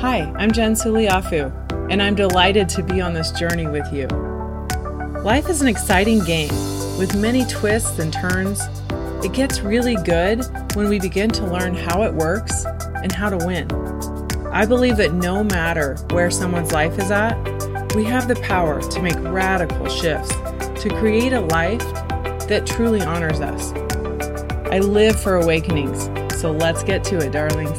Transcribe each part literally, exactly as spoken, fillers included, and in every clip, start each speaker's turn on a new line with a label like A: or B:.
A: Hi, I'm Jen Suliafu, and I'm delighted to be on this journey with you. Life is an exciting game with many twists and turns. It gets really good when we begin to learn how it works and how to win. I believe that no matter where someone's life is at, we have the power to make radical shifts to create a life that truly honors us. I live for awakenings, so let's get to it, darlings.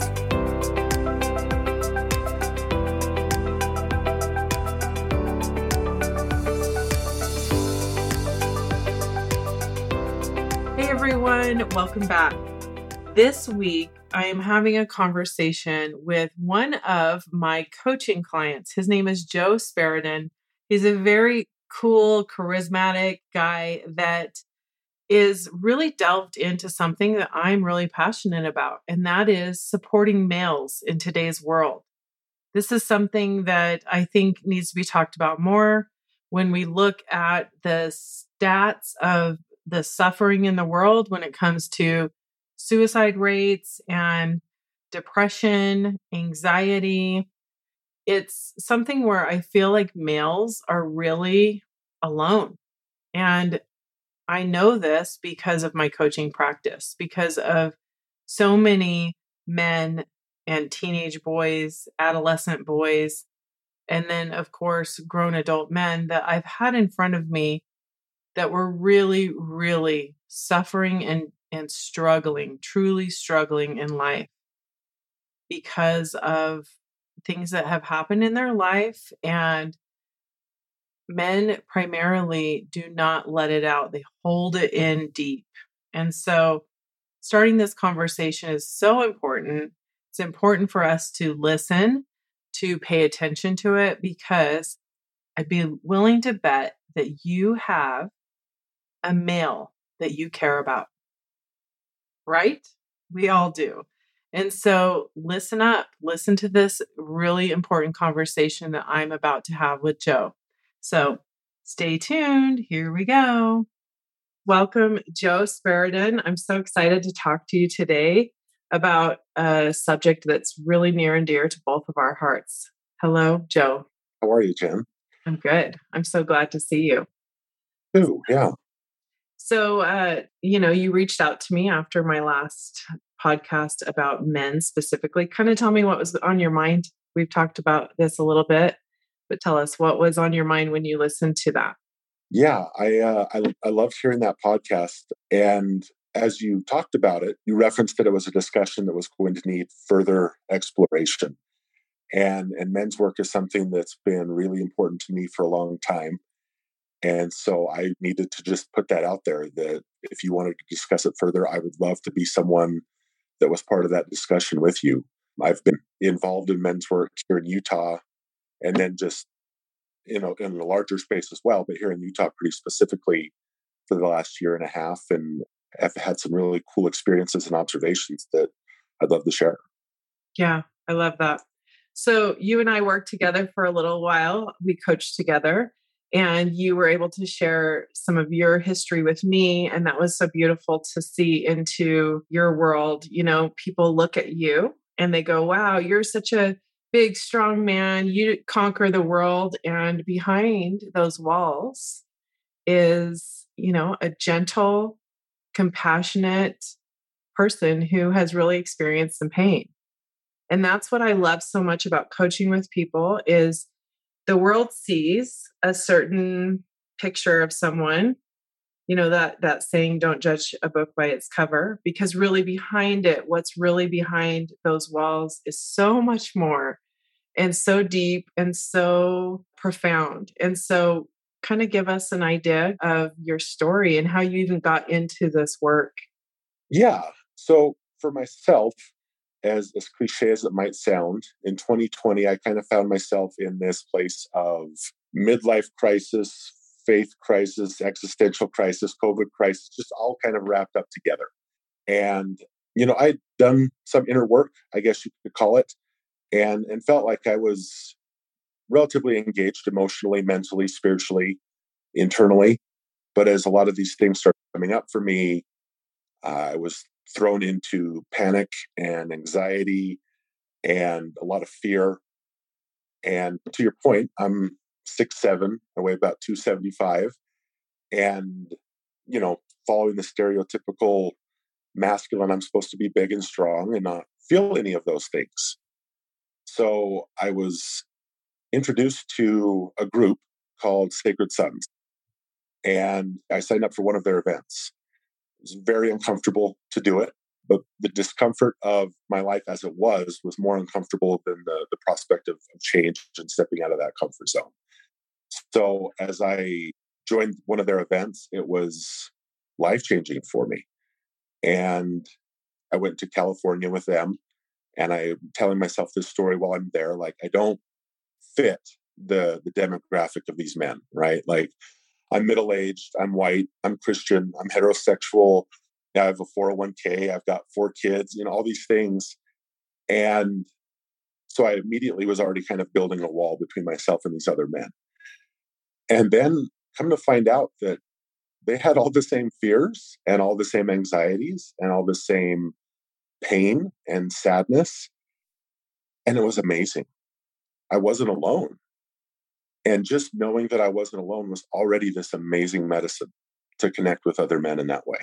A: Hey everyone, welcome back. This week, I am having a conversation with one of my coaching clients. His name is Joe Sparadan. He's a very cool, charismatic guy that is really delved into something that I'm really passionate about, and that is supporting males in today's world. This is something that I think needs to be talked about more when we look at the stats of the suffering in the world when it comes to suicide rates and depression, anxiety. It's something where I feel like males are really alone. And I know this because of my coaching practice, because of so many men and teenage boys, adolescent boys, and then, of course, grown adult men that I've had in front of me that were really, really suffering and, and struggling, truly struggling in life because of things that have happened in their life. And men primarily do not let it out. They hold it in deep. And so starting this conversation is so important. It's important for us to listen, to pay attention to it, because I'd be willing to bet that you have a male that you care about, right? We all do. And so listen up, listen to this really important conversation that I'm about to have with Joe. So stay tuned. Here we go. Welcome, Joe Sparadan. I'm so excited to talk to you today about a subject that's really near and dear to both of our hearts. Hello, Joe.
B: How are you, Jen?
A: I'm good. I'm so glad to see you.
B: Ooh, yeah.
A: So, uh, you know, you reached out to me after my last podcast about men specifically. Kind of tell me what was on your mind. We've talked about this a little bit, but tell us what was on your mind when you listened to that.
B: Yeah, I, uh, I I loved hearing that podcast. And as you talked about it, you referenced that it was a discussion that was going to need further exploration. And and men's work is something that's been really important to me for a long time. And so I needed to just put that out there that if you wanted to discuss it further, I would love to be someone that was part of that discussion with you. I've been involved in men's work here in Utah, and then just, you know, in a larger space as well, but here in Utah pretty specifically for the last year and a half. And I've had some really cool experiences and observations that I'd love to share.
A: Yeah, I love that. So you and I worked together for a little while. We coached together, and you were able to share some of your history with me. And that was so beautiful to see into your world. You know, people look at you and they go, wow, you're such a big, strong man. You conquer the world. And behind those walls is, you know, a gentle, compassionate person who has really experienced some pain. And that's what I love so much about coaching with people is the world sees a certain picture of someone, you know, that that saying, don't judge a book by its cover, because really behind it, what's really behind those walls is so much more and so deep and so profound. And so kind of give us an idea of your story and how you even got into this work.
B: Yeah. So for myself, as, as cliche as it might sound, in twenty twenty, I kind of found myself in this place of midlife crisis, faith crisis, existential crisis, COVID crisis, just all kind of wrapped up together. And, you know, I'd done some inner work, I guess you could call it, and, and felt like I was relatively engaged emotionally, mentally, spiritually, internally. But as a lot of these things started coming up for me, uh, I was thrown into panic and anxiety and a lot of fear. And to your point, I'm six seven, I weigh about two seventy-five, and, you know, following the stereotypical masculine, I'm supposed to be big and strong and not feel any of those things. So I was introduced to a group called Sacred Sons, and I signed up for one of their events. It was very uncomfortable to do it, but the discomfort of my life as it was was more uncomfortable than the, the prospect of, of change and stepping out of that comfort zone. So as I joined one of their events, it was life changing for me. And I went to California with them, and I'm telling myself this story while I'm there. Like, I don't fit the the demographic of these men, right? Like, I'm middle aged, I'm white, I'm Christian, I'm heterosexual. I have a four oh one k, I've got four kids, you know, all these things. And so I immediately was already kind of building a wall between myself and these other men. And then come to find out that they had all the same fears and all the same anxieties and all the same pain and sadness. And it was amazing. I wasn't alone. And just knowing that I wasn't alone was already this amazing medicine to connect with other men in that way.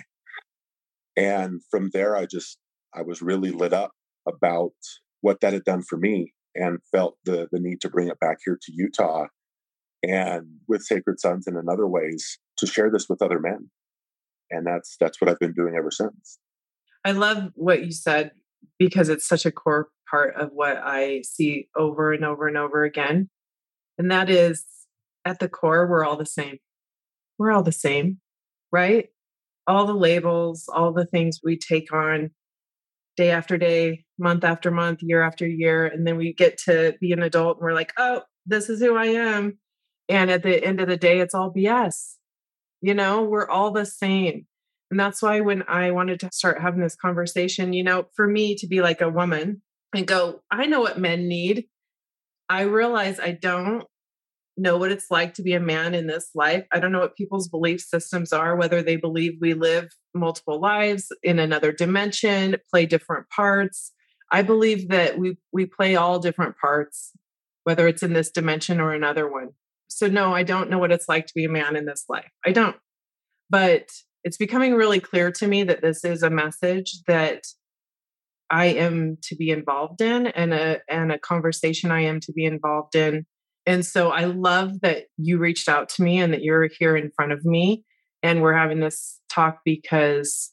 B: And from there, I just, I was really lit up about what that had done for me, and felt the, the need to bring it back here to Utah and with Sacred Sons and in other ways to share this with other men. And that's, that's what I've been doing ever since.
A: I love what you said, because it's such a core part of what I see over and over and over again. And that is, at the core, we're all the same. We're all the same, right? All the labels, all the things we take on day after day, month after month, year after year. And then we get to be an adult and we're like, oh, this is who I am. And at the end of the day, it's all B S. You know, we're all the same. And that's why when I wanted to start having this conversation, you know, for me to be like a woman and go, I know what men need. I realize I don't know what it's like to be a man in this life. I don't know what people's belief systems are, whether they believe we live multiple lives in another dimension, play different parts. I believe that we we play all different parts, whether it's in this dimension or another one. So no, I don't know what it's like to be a man in this life. I don't. But it's becoming really clear to me that this is a message that I am to be involved in, and a and a conversation I am to be involved in. And so I love that you reached out to me and that you're here in front of me and we're having this talk, because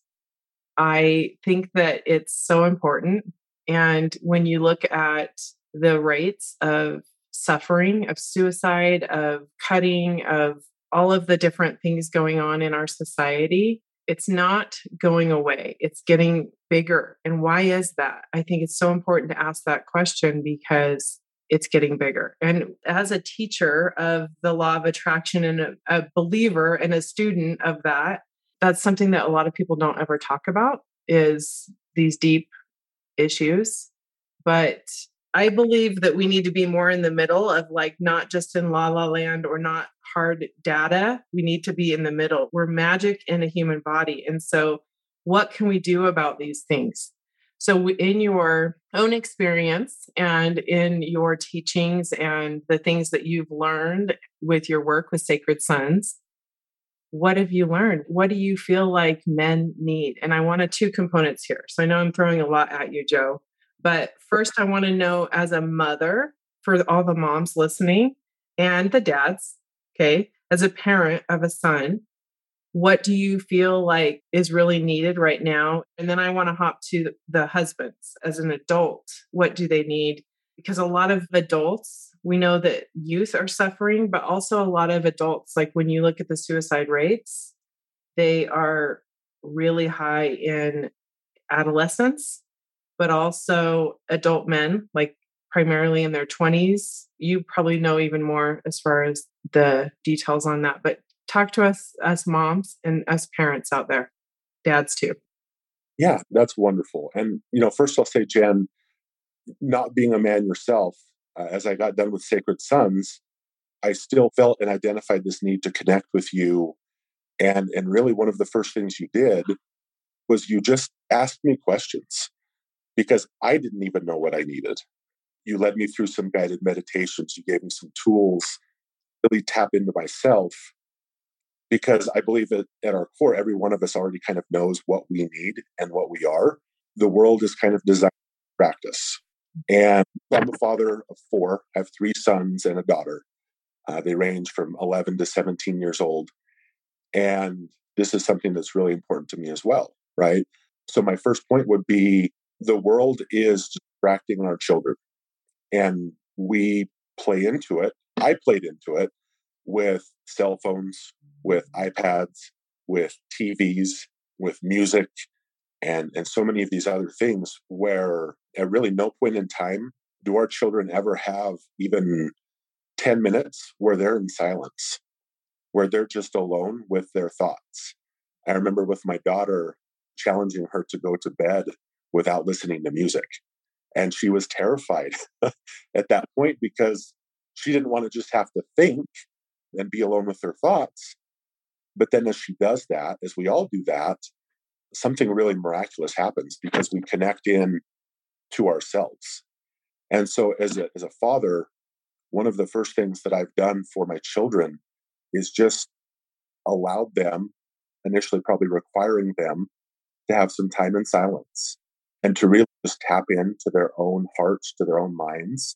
A: I think that it's so important. And when you look at the rates of suffering, of suicide, of cutting, of all of the different things going on in our society, it's not going away. It's getting bigger. And why is that? I think it's so important to ask that question, because it's getting bigger. And as a teacher of the law of attraction and a, a believer and a student of that, that's something that a lot of people don't ever talk about, is these deep issues. But I believe that we need to be more in the middle of, like, not just in la la land or not hard data. We need to be in the middle. We're magic in a human body. And so what can we do about these things? So in your own experience and in your teachings and the things that you've learned with your work with Sacred Sons, what have you learned? What do you feel like men need? And I wanted two components here. So I know I'm throwing a lot at you, Joe. But first, I want to know, as a mother, for all the moms listening and the dads, okay, as a parent of a son, what do you feel like is really needed right now? And then I want to hop to the husbands as an adult. What do they need? Because a lot of adults, we know that youth are suffering, but also a lot of adults, like when you look at the suicide rates, they are really high in adolescents, but also adult men, like primarily in their twenties. You probably know even more as far as the details on that, but talk to us, us moms and us parents out there, dads too.
B: Yeah, that's wonderful. And, you know, first I'll say, Jen, not being a man yourself, uh, as I got done with Sacred Sons, I still felt and identified this need to connect with you. And, and really one of the first things you did was you just asked me questions, because I didn't even know what I needed. you led me through some guided meditations. You gave me some tools to really tap into myself, because I believe that at our core, every one of us already kind of knows what we need and what we are. The world is kind of designed to practice. And I'm a father of four, I have three sons and a daughter. Uh, they range from eleven to seventeen years old. And this is something that's really important to me as well, right? So my first point would be the world is distracting our children. And we play into it. I played into it with cell phones, with iPads, with T Vs, with music, and, and so many of these other things where at really no point in time do our children ever have even ten minutes where they're in silence, where they're just alone with their thoughts. I remember with my daughter challenging her to go to bed without listening to music. And she was terrified at that point because she didn't want to just have to think and be alone with her thoughts. But then as she does that, as we all do that, something really miraculous happens because we connect in to ourselves. And so as a, as a father, one of the first things that I've done for my children is just allowed them, initially probably requiring them to have some time in silence and to really just tap into their own hearts, to their own minds,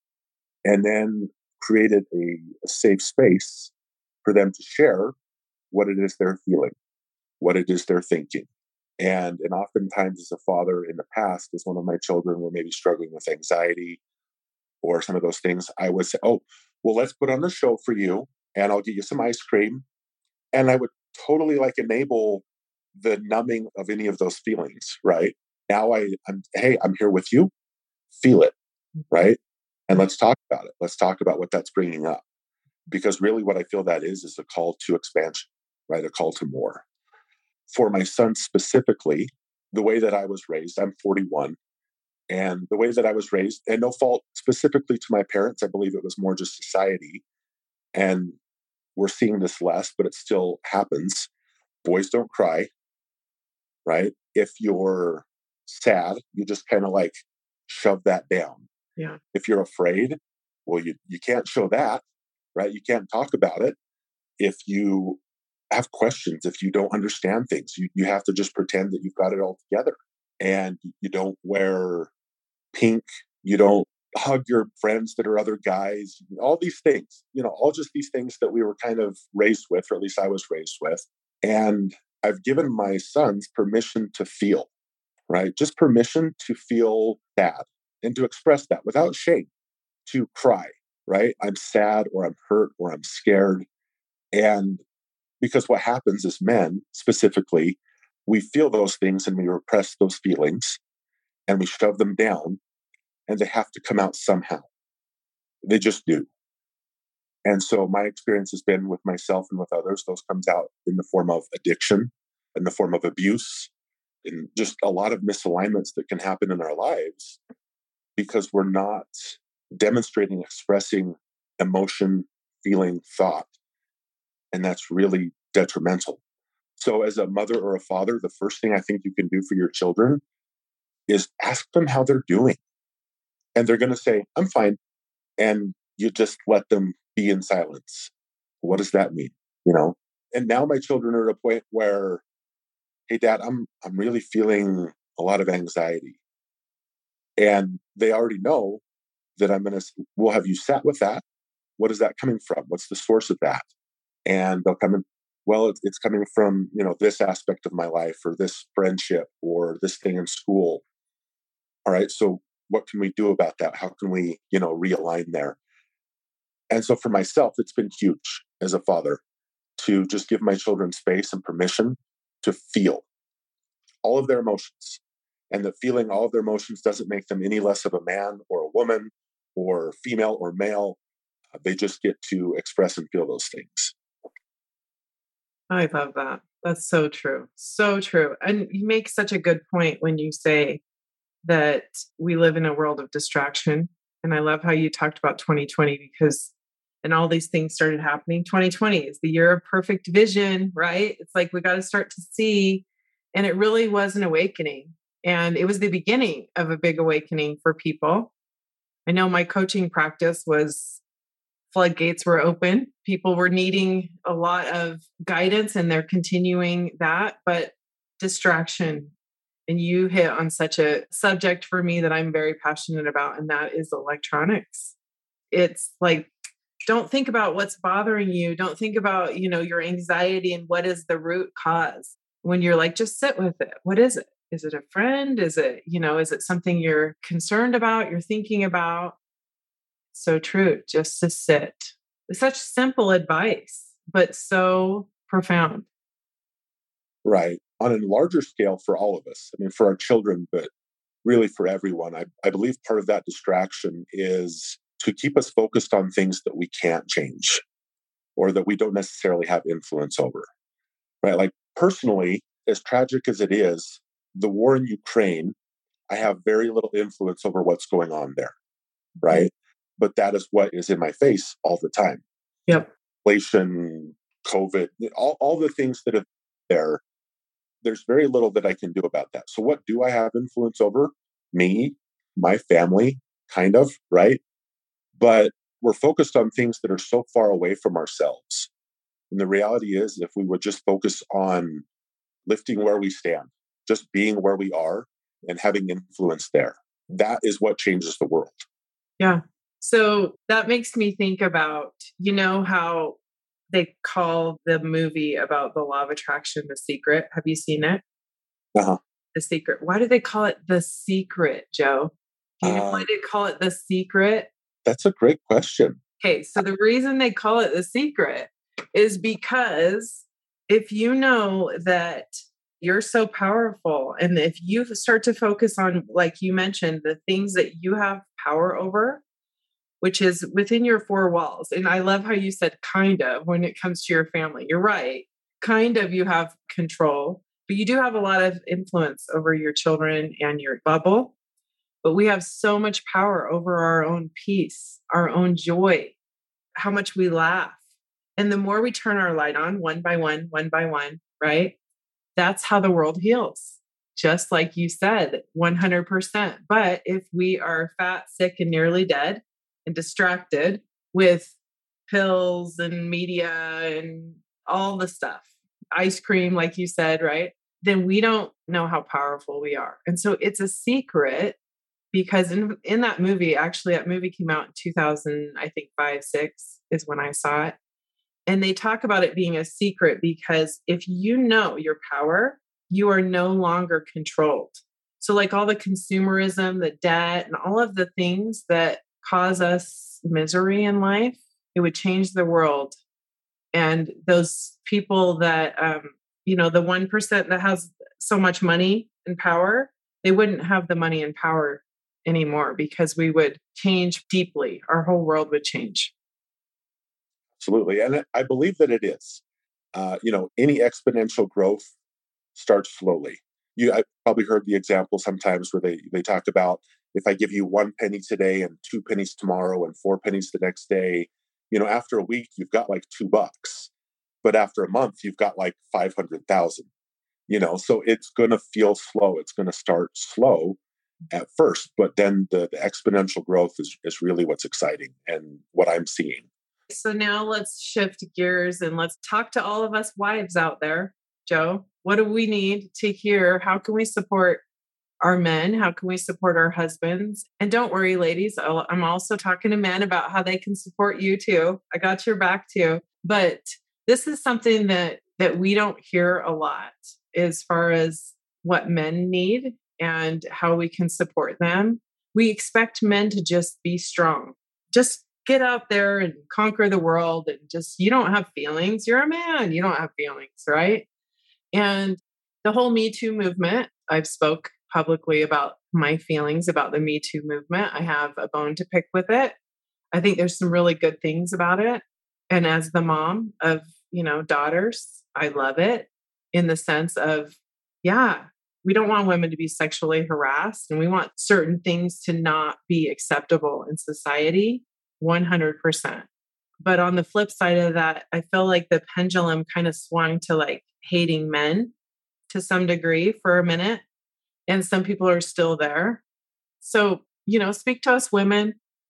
B: and then created a, a safe space for them to share what it is they're feeling, what it is they're thinking. And, and oftentimes as a father in the past, as one of my children were maybe struggling with anxiety or some of those things, I would say, oh, well, let's put on the show for you and I'll get you some ice cream. And I would totally like enable the numbing of any of those feelings, right? Now I, I'm, hey, I'm here with you. Feel it, right? And let's talk about it. Let's talk about what that's bringing up. Because really what I feel that is, is a call to expansion, right? A call to more. For my son specifically, the way that I was raised, I'm forty-one. And the way that I was raised, and no fault specifically to my parents, I believe it was more just society. And we're seeing this less, but it still happens. Boys don't cry, right? If you're sad, you just kind of like shove that down.
A: Yeah.
B: If you're afraid, well, you, you can't show that, right? You can't talk about it. If you have questions, if you don't understand things, you, you have to just pretend that you've got it all together. And you don't wear pink, you don't hug your friends that are other guys, all these things, you know, all just these things that we were kind of raised with, or at least I was raised with. And I've given my sons permission to feel, right? Just permission to feel sad and to express that without shame, to cry, right? I'm sad or I'm hurt or I'm scared. And because what happens is men specifically, we feel those things and we repress those feelings and we shove them down and they have to come out somehow. They just do. And so my experience has been with myself and with others, those comes out in the form of addiction, in the form of abuse, and just a lot of misalignments that can happen in our lives because we're not demonstrating, expressing emotion, feeling, thought. And that's really detrimental. So as a mother or a father, the first thing I think you can do for your children is ask them how they're doing. And they're going to say, I'm fine. And you just let them be in silence. What does that mean? You know? And now my children are at a point where, hey, Dad, I'm I'm really feeling a lot of anxiety. And they already know that I'm going to, well, have you sat with that? What is that coming from? What's the source of that? And they'll come in, well, it's, it's coming from, you know, this aspect of my life or this friendship or this thing in school. All right. So what can we do about that? How can we, you know, realign there? And so for myself, it's been huge as a father to just give my children space and permission to feel all of their emotions. And that feeling all of their emotions doesn't make them any less of a man or a woman or female or male. They just get to express and feel those things.
A: I love that. That's so true. So true. And you make such a good point when you say that we live in a world of distraction. And I love how you talked about twenty twenty because and all these things started happening. twenty twenty is the year of perfect vision, right? It's like we got to start to see. And it really was an awakening. And it was the beginning of a big awakening for people. I know my coaching practice was floodgates were open. People were needing a lot of guidance and they're continuing that, but distraction. And you hit on such a subject for me that I'm very passionate about, and that is electronics. It's like, don't think about what's bothering you. Don't think about, you know, your anxiety and what is the root cause. When you're like, just sit with it. What is it? Is it a friend? Is it, you know, is it something you're concerned about, you're thinking about? So true, just to sit. It's such simple advice, but so profound.
B: Right. On a larger scale for all of us, I mean, for our children, but really for everyone, I, I believe part of that distraction is to keep us focused on things that we can't change or that we don't necessarily have influence over. Right. Like personally, as tragic as it is, the war in Ukraine, I have very little influence over what's going on there. Right. But that is what is in my face all the time.
A: Yep.
B: Inflation, COVID, all, all the things that are there, there's very little that I can do about that. So what do I have influence over? Me, my family, kind of, right? But we're focused on things that are so far away from ourselves. And the reality is, if we would just focus on lifting where we stand, just being where we are and having influence there, that is what changes the world.
A: Yeah. So that makes me think about, you know, how they call the movie about the law of attraction The Secret. Have you seen it?
B: Uh-huh.
A: The Secret. Why do they call it The Secret, Joe? Do you know uh, why they call it The Secret?
B: That's a great question.
A: Okay, so the reason they call it The Secret is because if you know that you're so powerful, and if you start to focus on, like you mentioned, the things that you have power over, which is within your four walls. And I love how you said kind of when it comes to your family. You're right. Kind of you have control, but you do have a lot of influence over your children and your bubble. But we have so much power over our own peace, our own joy, how much we laugh. And the more we turn our light on one by one, one by one, right? That's how the world heals. Just like you said, one hundred percent. But if we are fat, sick, and nearly dead, and distracted with pills and media and all the stuff, ice cream, like you said, right? Then we don't know how powerful we are. And so it's a secret because in, in that movie, actually that movie came out in two thousand, I think five, six is when I saw it. And they talk about it being a secret because if you know your power, you are no longer controlled. So like all the consumerism, the debt, and all of the things that cause us misery in life, it would change the world. And those people that, um, you know, the one percent that has so much money and power, they wouldn't have the money and power anymore because we would change deeply. Our whole world would change.
B: Absolutely. And I believe that it is. Uh, you know, any exponential growth starts slowly. You, I've probably heard the example sometimes where they, they talk about, if I give you one penny today and two pennies tomorrow and four pennies the next day, you know, after a week, you've got like two bucks. But after a month, you've got like five hundred thousand, you know, so it's going to feel slow. It's going to start slow at first, but then the, the exponential growth is, is really what's exciting and what I'm seeing.
A: So now let's shift gears and let's talk to all of us wives out there. Joe, what do we need to hear? How can we support our men? How can we support our husbands? And don't worry, ladies, I'm also talking to men about how they can support you too. I got your back too. But this is something that that we don't hear a lot as far as what men need and how we can support them. We expect men to just be strong. Just get out there and conquer the world and just, you don't have feelings. You're a man. You don't have feelings, right? And the whole Me Too movement, I've spoke publicly about my feelings about the Me Too movement. I have a bone to pick with it. I think there's some really good things about it. And as the mom of, you know, daughters, I love it in the sense of, yeah, we don't want women to be sexually harassed and we want certain things to not be acceptable in society, one hundred percent. But on the flip side of that, I feel like the pendulum kind of swung to like hating men to some degree for a minute. And some people are still there. So, you know, speak to us women.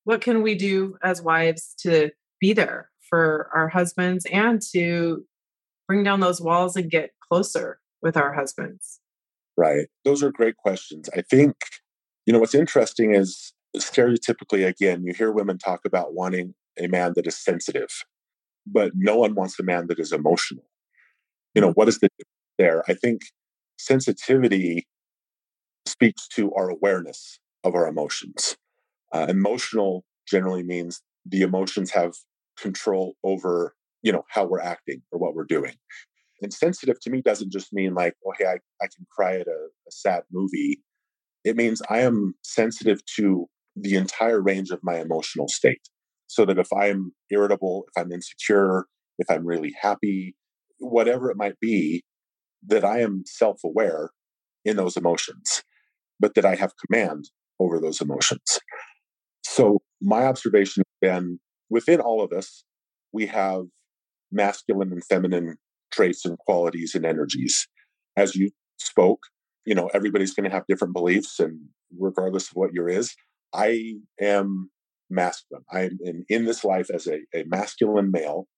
A: What can we do as wives to be there for our husbands and to bring down those walls and get closer with our husbands?
B: Right. Those are great questions. I think, you know, what's interesting is stereotypically, again, you hear women talk about wanting a man that is sensitive, but no one wants a man that is emotional. You know, what is the difference there? I think sensitivity speaks to our awareness of our emotions. Uh, emotional generally means the emotions have control over, you know, how we're acting or what we're doing. And sensitive to me doesn't just mean like, oh, hey, I, I can cry at a, a sad movie. It means I am sensitive to the entire range of my emotional state. So that if I'm irritable, if I'm insecure, if I'm really happy, whatever it might be, that I am self aware in those emotions, but that I have command over those emotions. So my observation has been within all of us, we have masculine and feminine traits and qualities and energies. As you spoke, you know, everybody's going to have different beliefs, and regardless of what your is, I am masculine. I'm in, in this life as a, a masculine male.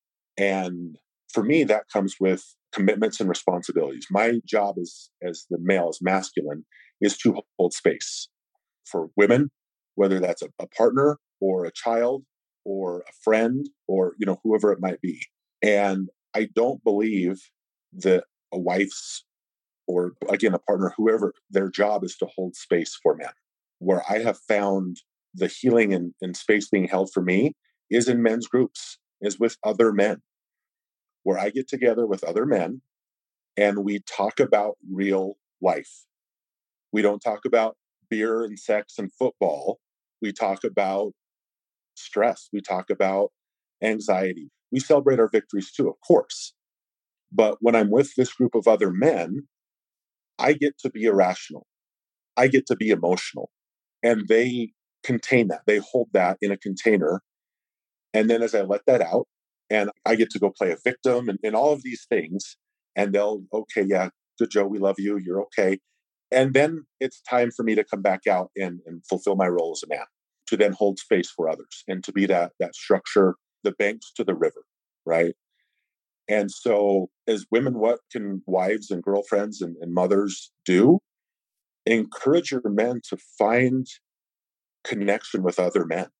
B: And for me, that comes with commitments and responsibilities. My job as, as the male, as masculine, is to hold space for women, whether that's a, a partner or a child or a friend or, you know, whoever it might be. And I don't believe that a wife's or, again, a partner, whoever, their job is to hold space for men. Where I have found the healing and, and space being held for me is in men's groups, is with other men, where I get together with other men and we talk about real life. We don't talk about beer and sex and football. We talk about stress. We talk about anxiety. We celebrate our victories too, of course. But when I'm with this group of other men, I get to be irrational. I get to be emotional. And they contain that. They hold that in a container. And then as I let that out, and I get to go play a victim and, and all of these things, and they'll, okay, yeah, good, Joe, we love you. You're okay. And then it's time for me to come back out and, and fulfill my role as a man, to then hold space for others and to be that that structure, the banks to the river, right? And so as women, what can wives and girlfriends and, and mothers do? Encourage your men to find connection with other men.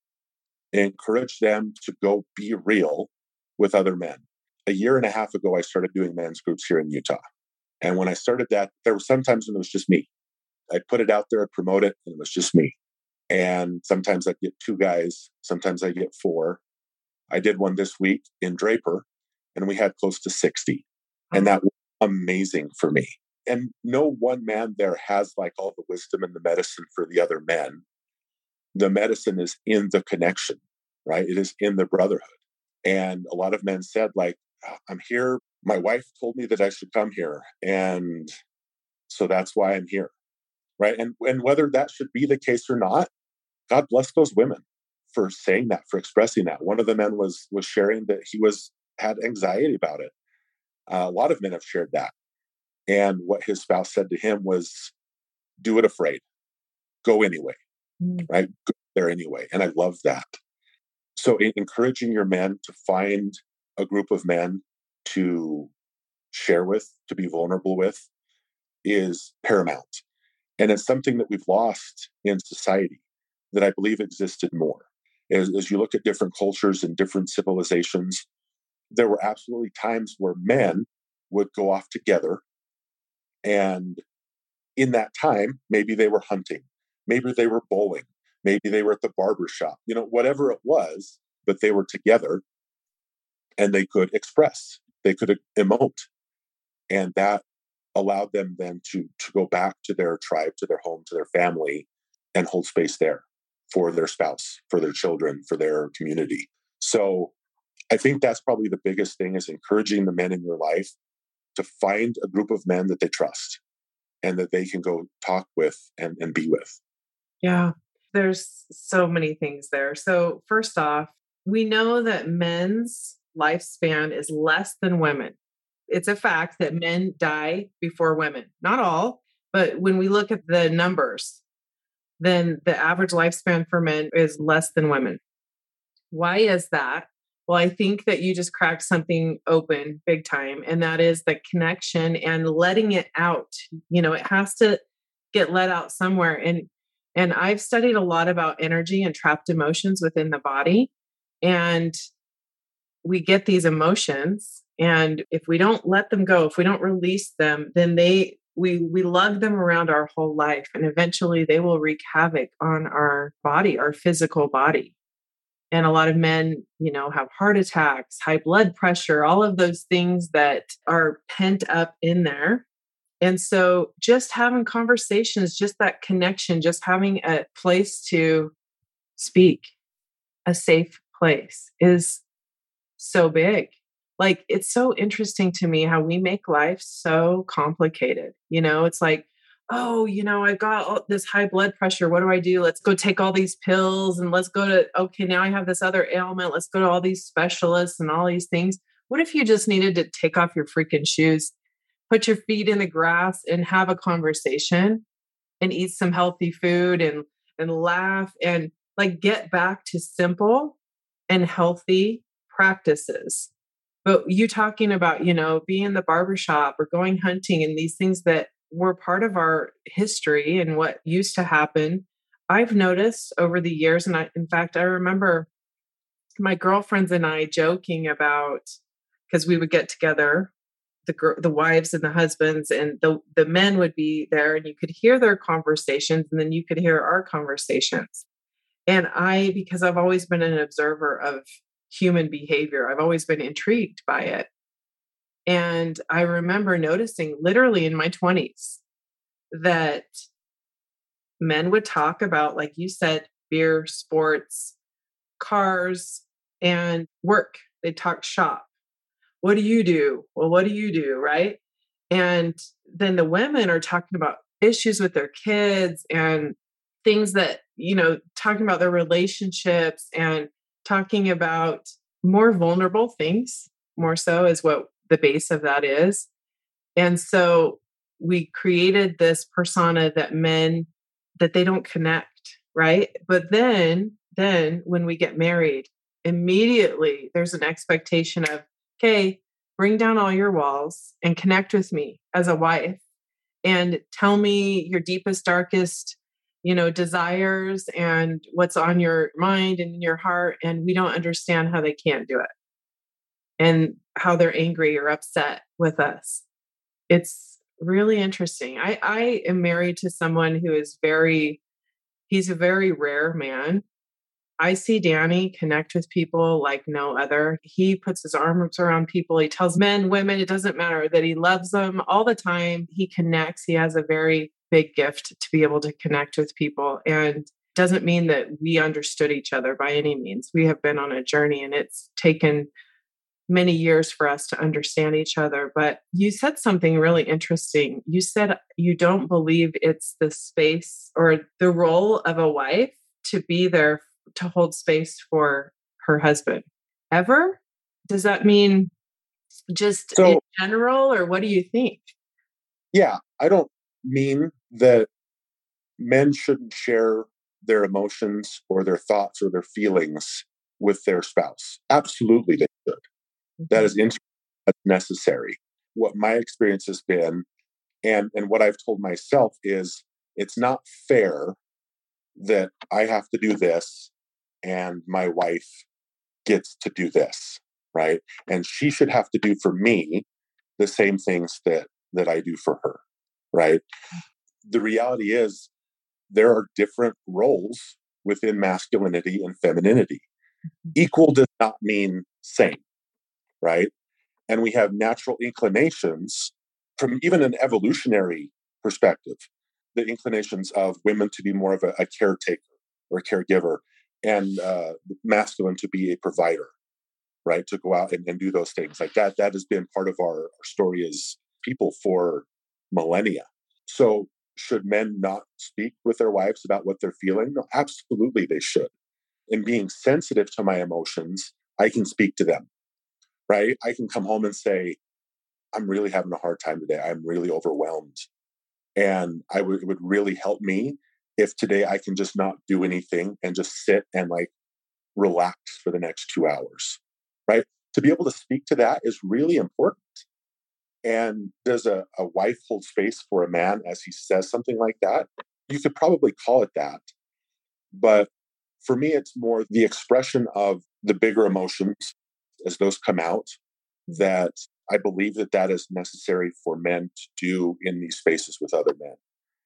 B: Encourage them to go be real with other men. A year and a half ago, I started doing men's groups here in Utah. And when I started that, there were sometimes when it was just me. I'd put it out there, I'd promote it, and it was just me. And sometimes I'd get two guys, sometimes I get four. I did one this week in Draper, and we had close to sixty. And that was amazing for me. And no one man there has like all the wisdom and the medicine for the other men. The medicine is in the connection, right? It is in the brotherhood. And a lot of men said, like, I'm here. My wife told me that I should come here. And so that's why I'm here. Right. And, and whether that should be the case or not, God bless those women for saying that, for expressing that. One of the men was was sharing that he was had anxiety about it. Uh, a lot of men have shared that. And what his spouse said to him was, do it afraid. Go anyway. Mm. Right? Go there anyway. And I love that. So in- encouraging your men to find a group of men to share with, to be vulnerable with, is paramount. And it's something that we've lost in society that I believe existed more. As, as you look at different cultures and different civilizations, there were absolutely times where men would go off together. And in that time, maybe they were hunting, maybe they were bowling, maybe they were at the barber shop, you know, whatever it was, but they were together and they could express, they could emote. And that allowed them then to, to go back to their tribe, to their home, to their family, and hold space there for their spouse, for their children, for their community. So I think that's probably the biggest thing, is encouraging the men in your life to find a group of men that they trust and that they can go talk with and, and be with.
A: Yeah, there's so many things there. So first off, we know that men's lifespan is less than women. It's a fact that men die before women. Not all, but when we look at the numbers, then the average lifespan for men is less than women. Why is that? Well, I think that you just cracked something open big time, and that is the connection and letting it out. You know, it has to get let out somewhere. And and I've studied a lot about energy and trapped emotions within the body. And we get these emotions, and if we don't let them go, if we don't release them, then they we we lug them around our whole life, and eventually they will wreak havoc on our body, our physical body. And a lot of men, you know, have heart attacks, high blood pressure, all of those things that are pent up in there. And so just having conversations, just that connection, just having a place to speak, a safe place is so big. Like, it's so interesting to me how we make life so complicated. You know, it's like, oh, you know, I got all this high blood pressure. What do I do? Let's go take all these pills and let's go to, okay, now I have this other ailment. Let's go to all these specialists and all these things. What if you just needed to take off your freaking shoes, put your feet in the grass and have a conversation and eat some healthy food and, and laugh and like get back to simple and healthy practices? But you talking about, you know, being in the barbershop or going hunting and these things that were part of our history and what used to happen, I've noticed over the years. And I, in fact, I remember my girlfriends and I joking about, because we would get together, the gr- the wives and the husbands, and the the men would be there, and you could hear their conversations, and then you could hear our conversations. And I, because I've always been an observer of human behavior, I've always been intrigued by it. And I remember noticing literally in my twenties that men would talk about, like you said, beer, sports, cars, and work. They talk shop. What do you do? Well, what do you do? Right. And then the women are talking about issues with their kids and things that, you know, talking about their relationships and talking about more vulnerable things, more so is what the base of that is. And so we created this persona that men, that they don't connect, right? But then, then when we get married, immediately there's an expectation of, okay, bring down all your walls and connect with me as a wife and tell me your deepest, darkest, you know, desires and what's on your mind and in your heart. And we don't understand how they can't do it and how they're angry or upset with us. It's really interesting. I, I am married to someone who is very, he's a very rare man. I see Danny connect with people like no other. He puts his arms around people. He tells men, women, it doesn't matter, that he loves them all the time. He connects. He has a very big gift to be able to connect with people. And doesn't mean that we understood each other by any means. We have been on a journey, and it's taken many years for us to understand each other. But you said something really interesting. You said you don't believe it's the space or the role of a wife to be there to hold space for her husband. Ever? Does that mean just in
B: So,
A: general, or what do you think?
B: yeah, I don't mean that men shouldn't share their emotions or their thoughts or their feelings with their spouse. Absolutely, they should. That
A: Mhm.
B: is inter- that's necessary. What my experience has been, and and what I've told myself is, it's not fair that I have to do this and my wife gets to do this, right? And she should have to do for me the same things that that I do for her, right? The reality is there are different roles within masculinity and femininity. Equal does not mean same, right? And we have natural inclinations from even an evolutionary perspective, the inclinations of women to be more of a, a caretaker or a caregiver, and uh, masculine to be a provider, right? To go out and, and do those things like that. That has been part of our, our story as people for millennia. So, should men not speak with their wives about what they're feeling? No, absolutely, they should. In being sensitive to my emotions, I can speak to them, right? I can come home and say, I'm really having a hard time today. I'm really overwhelmed. And I would, it would really help me if today I can just not do anything and just sit and like relax for the next two hours, right? To be able to speak to that is really important. And does a, a wife hold space for a man as he says something like that? You could probably call it that. But for me, it's more the expression of the bigger emotions as those come out, that I believe that that is necessary for men to do in these spaces with other men.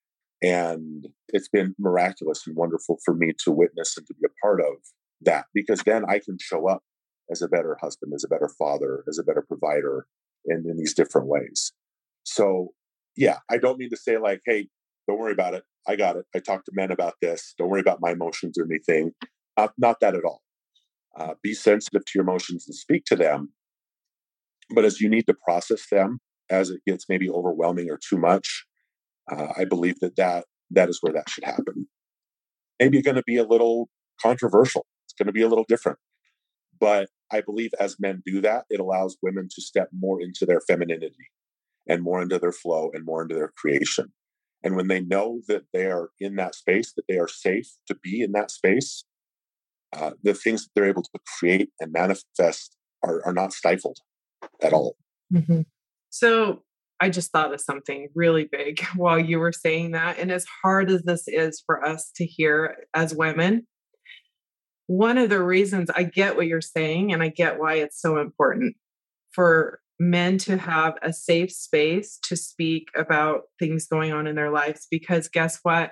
B: And it's been miraculous and wonderful for me to witness and to be a part of that, because then I can show up as a better husband, as a better father, as a better provider in, in these different ways. So, yeah, I don't mean to say like, hey, don't worry about it. I got it. I talked to men about this. Don't worry about my emotions or anything. Not, not that at all. Uh, be sensitive to your emotions and speak to them. But as you need to process them, as it gets maybe overwhelming or too much, uh, I believe that, that that is where that should happen. Maybe going to be a little controversial. It's going to be a little different. But I believe as men do that, it allows women to step more into their femininity and more into their flow and more into their creation. And when they know that they are in that space, that they are safe to be in that space, uh, the things that they're able to create and manifest are, are not stifled at all.
A: Mm-hmm. So I just thought of something really big while you were saying that. And as hard as this is for us to hear as women, one of the reasons I get what you're saying, and I get why it's so important for men to have a safe space to speak about things going on in their lives, because guess what?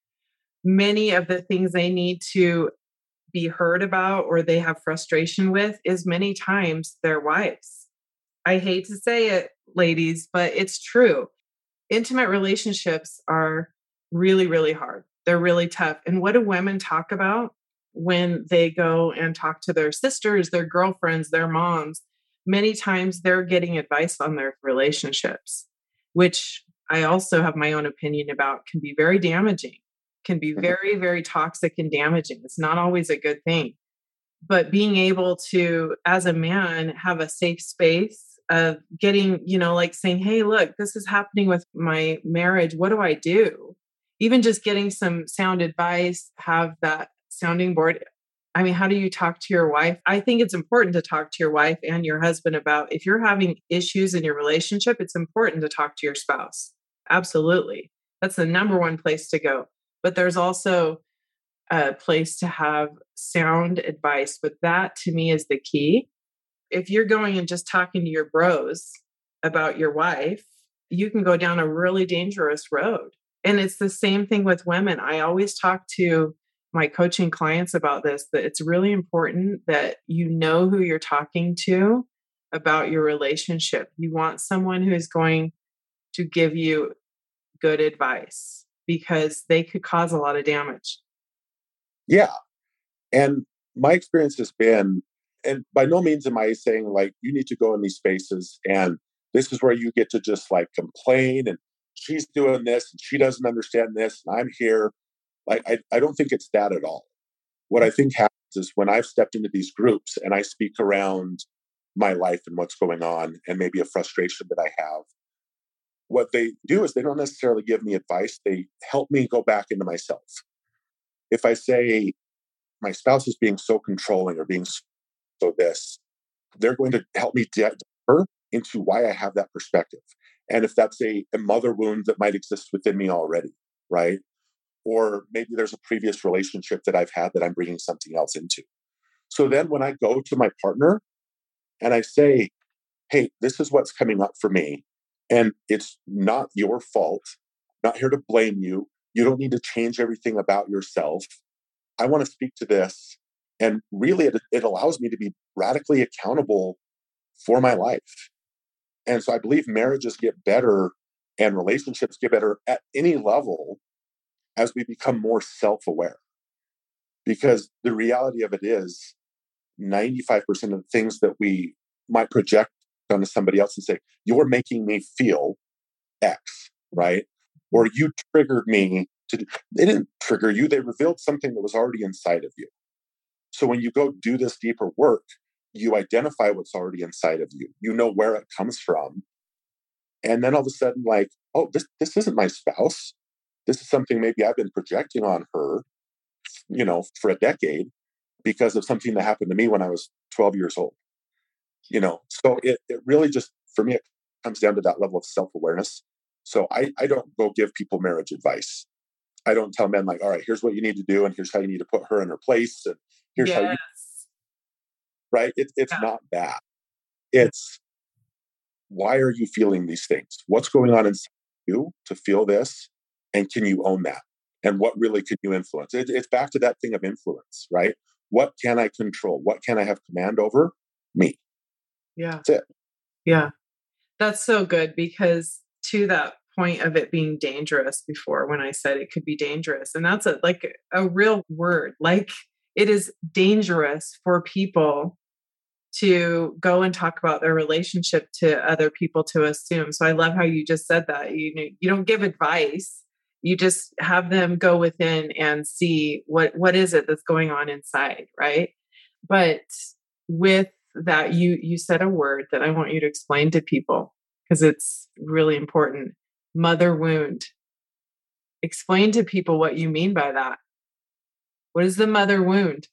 A: Many of the things they need to be heard about or they have frustration with is many times their wives. I hate to say it, ladies, but it's true. Intimate relationships are really, really hard. They're really tough. And what do women talk about when they go and talk to their sisters, their girlfriends, their moms? Many times they're getting advice on their relationships, which I also have my own opinion about, can be very damaging, can be very, very toxic and damaging. It's not always a good thing. But being able to, as a man, have a safe space of getting, you know, like saying, hey, look, this is happening with my marriage. What do I do? Even just getting some sound advice, have that sounding board. I mean, how do you talk to your wife? I think it's important to talk to your wife and your husband about, if you're having issues in your relationship, it's important to talk to your spouse. Absolutely. That's the number one place to go. But there's also a place to have sound advice. But that to me is the key. If you're going and just talking to your bros about your wife, you can go down a really dangerous road. And it's the same thing with women. I always talk to my coaching clients about this, that it's really important that you know who you're talking to about your relationship. You want someone who is going to give you good advice, because they could cause a lot of damage.
B: Yeah. And my experience has been, and by no means am I saying like you need to go in these spaces and this is where you get to just like complain and she's doing this and she doesn't understand this and I'm here. Like, I, I don't think it's that at all. What I think happens is when I've stepped into these groups and I speak around my life and what's going on and maybe a frustration that I have, what they do is they don't necessarily give me advice. They help me go back into myself. If I say my spouse is being so controlling or being so this, they're going to help me get deeper into why I have that perspective. And if that's a, a mother wound that might exist within me already, right? Or maybe there's a previous relationship that I've had that I'm bringing something else into. So then when I go to my partner and I say, hey, this is what's coming up for me, and it's not your fault, not here to blame you. You don't need to change everything about yourself. I want to speak to this. And really, it, it allows me to be radically accountable for my life. And so I believe marriages get better and relationships get better at any level as we become more self-aware. Because the reality of it is ninety-five percent of the things that we might project onto somebody else and say, you're making me feel X, right? Or you triggered me to do. They didn't trigger you. They revealed something that was already inside of you. So when you go do this deeper work, you identify what's already inside of you. You know where it comes from. And then all of a sudden, like, oh, this, this isn't my spouse. This is something maybe I've been projecting on her, you know, for a decade because of something that happened to me when I was twelve years old. You know, so it, it really just, for me, it comes down to that level of self-awareness. So I, I don't go give people marriage advice. I don't tell men like, all right, here's what you need to do, and here's how you need to put her in her place, and here's how you,
A: Yes.
B: right? It, it's
A: Yeah.
B: not that. It's, why are you feeling these things? What's going on inside you to feel this? And can you own that? And what really can you influence? It, it's back to that thing of influence, right? What can I control? What can I have command over? Me.
A: Yeah.
B: That's it.
A: Yeah. That's so good, because to that point of it being dangerous before, when I said it could be dangerous, and that's a like a real word, like it is dangerous for people to go and talk about their relationship to other people, to assume. So I love how you just said that. You know, you don't give advice. You just have them go within and see what what is it that's going on inside, right? But with that, you you said a word that I want you to explain to people, because it's really important. Mother wound. Explain to people what you mean by that. What is the mother wound?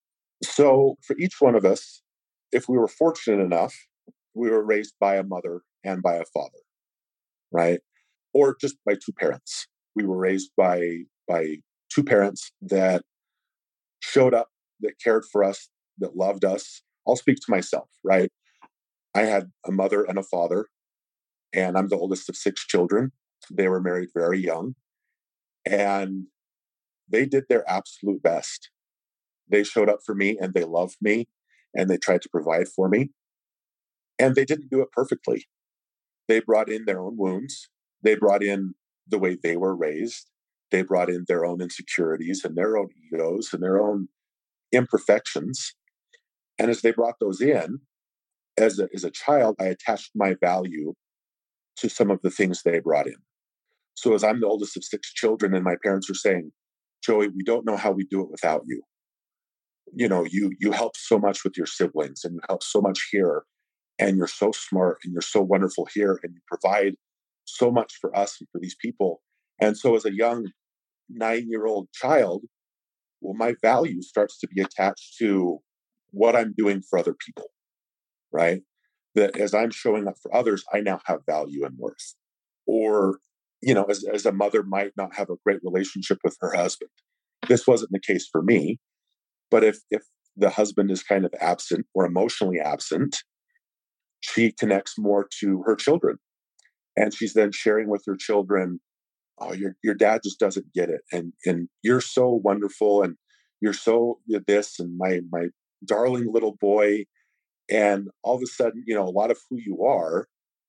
B: So for each one of us, if we were fortunate enough, we were raised by a mother and by a father, right? Or just by two parents. We were raised by by two parents that showed up, that cared for us, that loved us. I'll speak to myself, right? I had a mother and a father, and I'm the oldest of six children. They were married very young, and they did their absolute best. They showed up for me, and they loved me, and they tried to provide for me. And they didn't do it perfectly. They brought in their own wounds. They brought in the way they were raised. They brought in their own insecurities and their own egos and their own imperfections. And as they brought those in, as a, as a child, I attached my value to some of the things they brought in. So as I'm the oldest of six children, and my parents are saying, Joey, we don't know how we do it without you. You know, you you help so much with your siblings, and you help so much here, and you're so smart, and you're so wonderful here, and you provide so much for us and for these people. And so as a young nine-year-old child, well, my value starts to be attached to what I'm doing for other people, right? That as I'm showing up for others, I now have value and worth. Or, you know, as, as a mother might not have a great relationship with her husband. This wasn't the case for me. But if if the husband is kind of absent or emotionally absent, she connects more to her children. And she's then sharing with her children, oh, your your dad just doesn't get it. And and you're so wonderful, and you're so you're this, and my my darling little boy. And all of a sudden, you know, a lot of who you are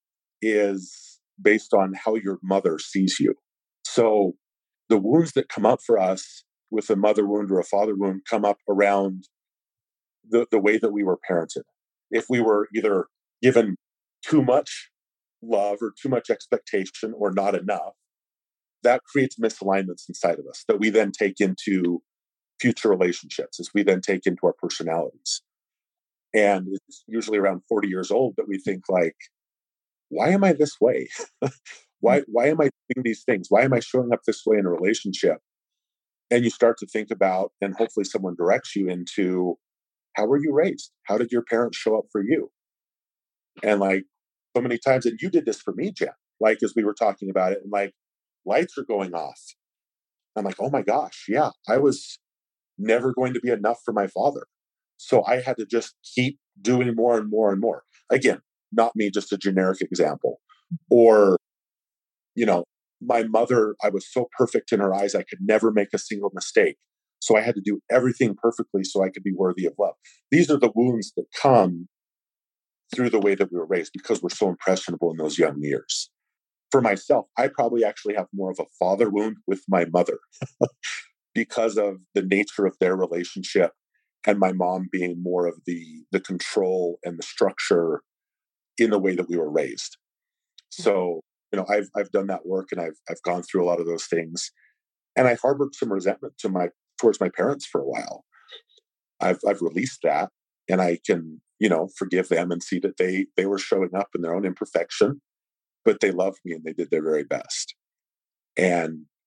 B: is based on how your mother sees you. So the wounds that come up for us with a mother wound or a father wound come up around the, the way that we were parented. If we were either given too much love or too much expectation or not enough, that creates misalignments inside of us that we then take into future relationships, as we then take into our personalities. And it's usually around forty years old that we think like, why am I this way? why why am I doing these things? Why am I showing up this way in a relationship? And you start to think about, and hopefully someone directs you into, how were you raised? How did your parents show up for you? And like so many times, and you did this for me, Jen, like as we were talking about it, and like lights are going off. I'm like, oh my gosh, yeah, I was never going to be enough for my father. So I had to just keep doing more and more and more. Again, not me, just a generic example. Or, you know, my mother, I was so perfect in her eyes, I could never make a single mistake. So I had to do everything perfectly so I could be worthy of love. These are the wounds that come through the way that we were raised because we're so impressionable in those young years. For myself, I probably actually have more of a father wound with my mother because of the nature of their relationship, and my mom being more of the the control and the structure in the way that we were raised. So, you know, I've I've done that work, and I've I've gone through a lot of those things, and I harbored some resentment to my towards my parents for a while. I've I've released that, and I can, you know, forgive them and see that they they were showing up in their own imperfection, but they loved me and they did their very best. And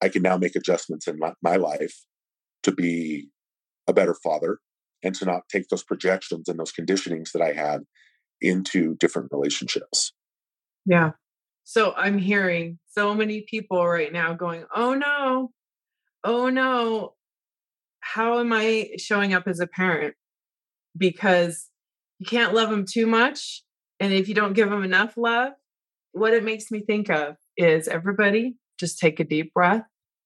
B: I can now make adjustments in my, my life to be a better father and to not take those projections and those conditionings that I had into different relationships.
A: Yeah. So I'm hearing so many people right now going, oh no, oh no, how am I showing up as a parent? Because you can't love them too much. And if you don't give them enough love, what it makes me think of is everybody just take a deep breath.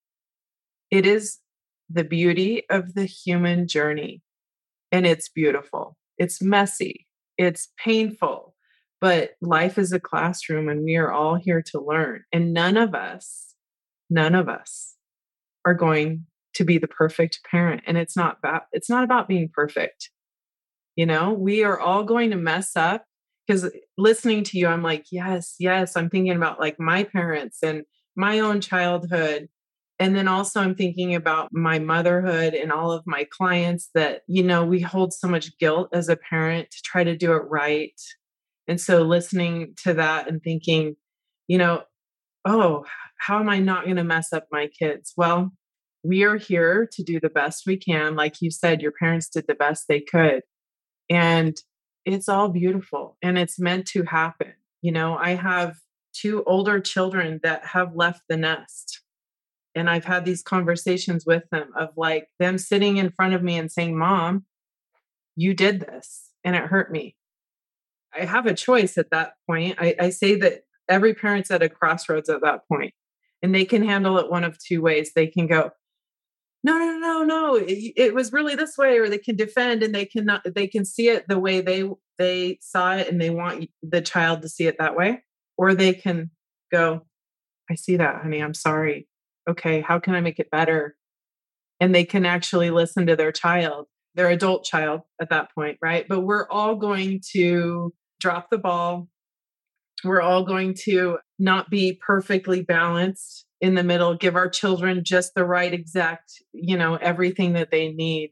A: It is the beauty of the human journey. And it's beautiful. It's messy. It's painful. But life is a classroom and we are all here to learn. And none of us, none of us are going to be the perfect parent. And it's not about, it's not about being perfect. You know, we are all going to mess up because listening to you, I'm like, yes, yes. I'm thinking about like my parents and my own childhood. And then also I'm thinking about my motherhood and all of my clients that, you know, we hold so much guilt as a parent to try to do it right. And so listening to that and thinking, you know, oh, how am I not going to mess up my kids? Well, we are here to do the best we can. Like you said, your parents did the best they could. And it's all beautiful and it's meant to happen. You know, I have two older children that have left the nest. And I've had these conversations with them of like them sitting in front of me and saying, Mom, you did this and it hurt me. I have a choice at that point. I, I say that every parent's at a crossroads at that point, and they can handle it one of two ways. They can go, no, no, no, no, it, it was really this way, or they can defend and they cannot, they can see it the way they, they saw it and they want the child to see it that way. Or they can go, I see that, honey. I'm sorry. Okay. How can I make it better? And they can actually listen to their child, their adult child at that point. Right. But we're all going to drop the ball. We're all going to not be perfectly balanced in the middle, give our children just the right exact, you know, everything that they need.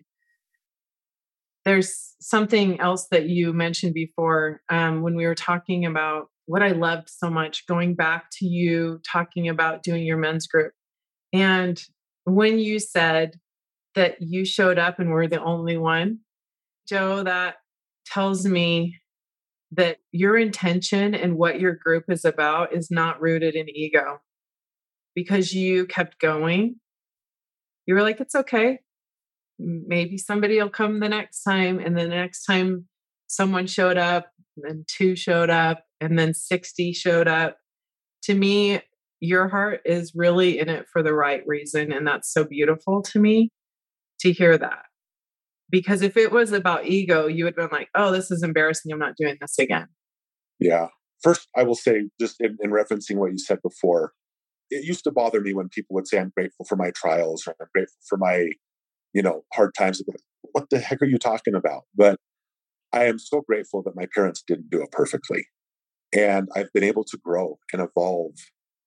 A: There's something else that you mentioned before um, when we were talking about what I loved so much, going back to you talking about doing your men's group. And when you said that you showed up and were the only one, Joe, that tells me that your intention and what your group is about is not rooted in ego, because you kept going. You were like, it's okay. Maybe somebody will come the next time. And then the next time someone showed up, and then two showed up, and then sixty showed up. To me, your heart is really in it for the right reason. And that's so beautiful to me to hear that. Because if it was about ego, you would have been like, oh, this is embarrassing. I'm not doing this again.
B: Yeah. First, I will say, just in, in referencing what you said before, it used to bother me when people would say, I'm grateful for my trials, or I'm grateful for my, you know, hard times. What the heck are you talking about? But I am so grateful that my parents didn't do it perfectly. And I've been able to grow and evolve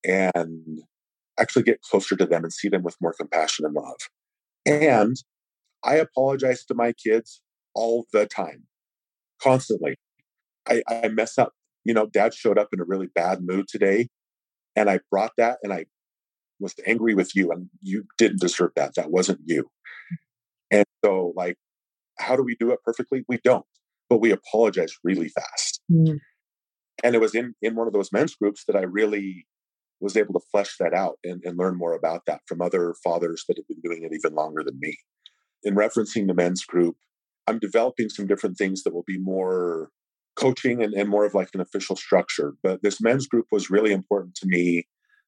B: and actually get closer to them and see them with more compassion and love. And I apologize to my kids all the time, constantly. I, I mess up. You know, Dad showed up in a really bad mood today, and I brought that, and I was angry with you, and you didn't deserve that. That wasn't you. And so, like, how do we do it perfectly? We don't, but we apologize really fast. Mm. And it was in, in one of those men's groups that I really was able to flesh that out and, and learn more about that from other fathers that have been doing it even longer than me. In referencing the men's group, I'm developing some different things that will be more coaching and, and more of like an official structure. But this men's group was really important to me,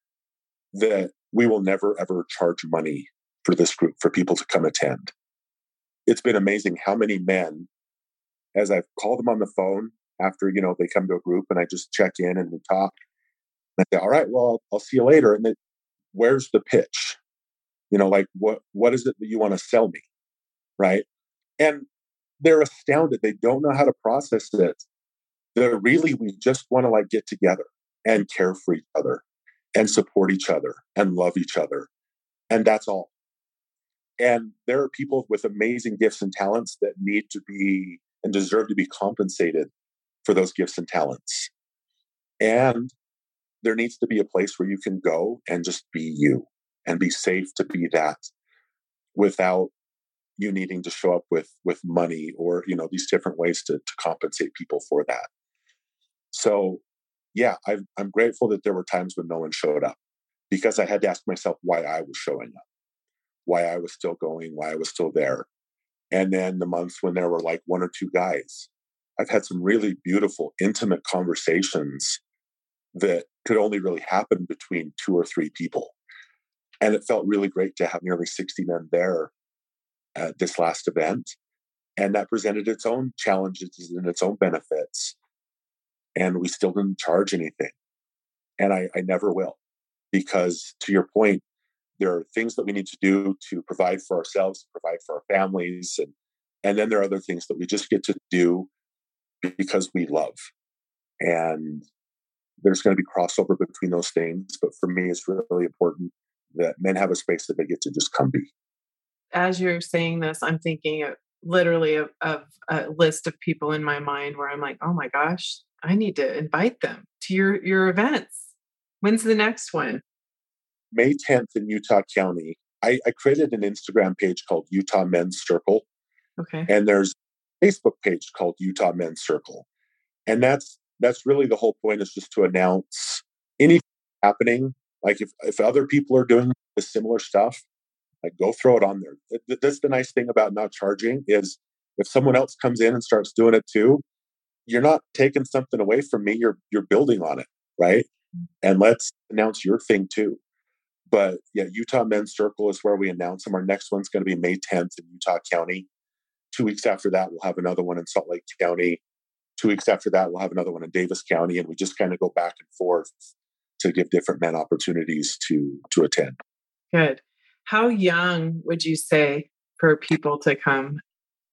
B: that we will never, ever charge money for this group for people to come attend. It's been amazing how many men, as I've called them on the phone after, you know, they come to a group and I just check in and we talk. And I say, all right, well, I'll see you later. And then, where's the pitch? You know, like, what what is it that you want to sell me? Right. And they're astounded. They don't know how to process it. They're really, we just want to like get together and care for each other and support each other and love each other. And that's all. And there are people with amazing gifts and talents that need to be and deserve to be compensated for those gifts and talents. And there needs to be a place where you can go and just be you and be safe to be that without you needing to show up with with money or, you know, these different ways to, to compensate people for that. So yeah, I've, I'm grateful that there were times when no one showed up, because I had to ask myself why I was showing up, why I was still going, why I was still there. And then the months when there were like one or two guys, I've had some really beautiful, intimate conversations that could only really happen between two or three people. And it felt really great to have nearly sixty men there at this last event. And that presented its own challenges and its own benefits. And we still didn't charge anything. And I, I never will, because to your point, there are things that we need to do to provide for ourselves, provide for our families. And, and then there are other things that we just get to do because we love. And there's going to be crossover between those things. But for me, it's really important that men have a space that they get to just come be.
A: As you're saying this, I'm thinking of literally of, of a list of people in my mind where I'm like, oh my gosh, I need to invite them to your, your events. When's the next one?
B: May tenth in Utah County. I, I created an Instagram page called Utah Men's Circle.
A: Okay.
B: And there's a Facebook page called Utah Men's Circle. And that's that's really the whole point, is just to announce anything happening. Like if, if other people are doing the similar stuff, like go throw it on there. That's the nice thing about not charging, is if someone else comes in and starts doing it too, you're not taking something away from me. You're you're building on it, right? And let's announce your thing too. But yeah, Utah Men's Circle is where we announce them. Our next one's going to be May tenth in Utah County. Two weeks after that, we'll have another one in Salt Lake County. Two weeks after that, we'll have another one in Davis County. And we just kind of go back and forth to give different men opportunities to to attend.
A: Good. How young would you say for people to come?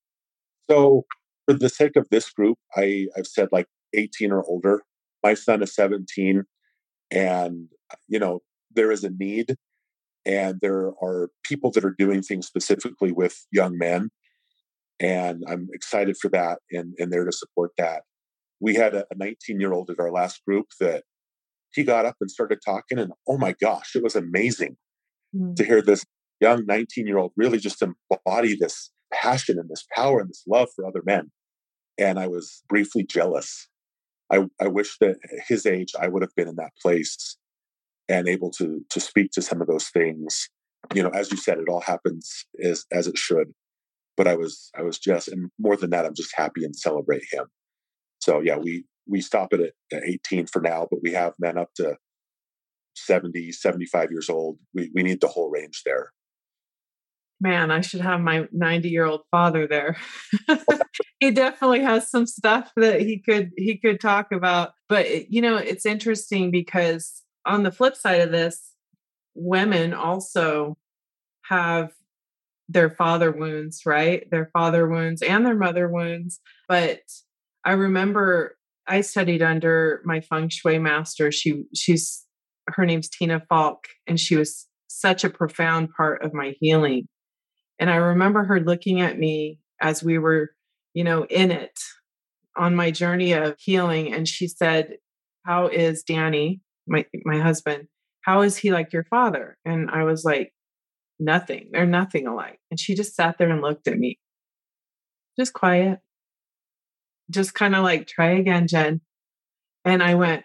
B: So for the sake of this group, I, I've said like eighteen or older. My son is seventeen, and, you know, there is a need, and there are people that are doing things specifically with young men. And I'm excited for that, and, and there to support that. We had a nineteen year old at our last group that he got up and started talking, and oh my gosh, it was amazing mm. to hear this young nineteen year old really just embody this passion and this power and this love for other men. And I was briefly jealous. I, I wish that at his age, I would have been in that place and able to to speak to some of those things. You know, as you said, it all happens as as it should. But I was I was just, and more than that, I'm just happy and celebrate him. So yeah, we we stop it at eighteen for now, but we have men up to seventy, seventy-five years old. We we need the whole range there.
A: Man, I should have my ninety year old father there. He definitely has some stuff that he could he could talk about. But you know, it's interesting because on the flip side of this, women also have their father wounds, right? Their father wounds and their mother wounds. But I remember I studied under my feng shui master. She she's her name's Tina Falk, and she was such a profound part of my healing. And I remember her looking at me as we were, you know, in it on my journey of healing. And she said, how is Danny, my, my husband, how is he like your father? And I was like, nothing. They're nothing alike. And she just sat there and looked at me. Just quiet. Just kind of like, try again, Jen. And I went,